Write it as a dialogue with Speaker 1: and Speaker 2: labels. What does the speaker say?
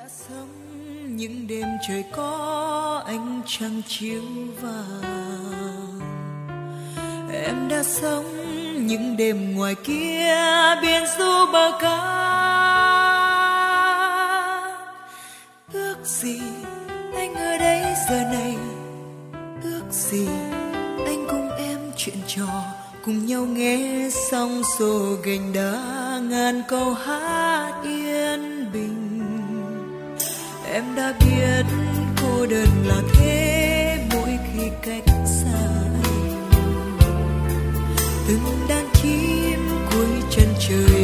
Speaker 1: sống những đêm trời có ánh trăng chiếu vàng, em đã sống những đêm ngoài kia biển du bờ cát. Ước gì anh ở đây giờ này, ước gì anh cùng em chuyện trò, cùng nhau nghe sóng xô gành đá ngàn câu hát yên bình. Em đã biết cô đơn là thế mỗi khi cách xa anh. Từng đàn chim cuối chân trời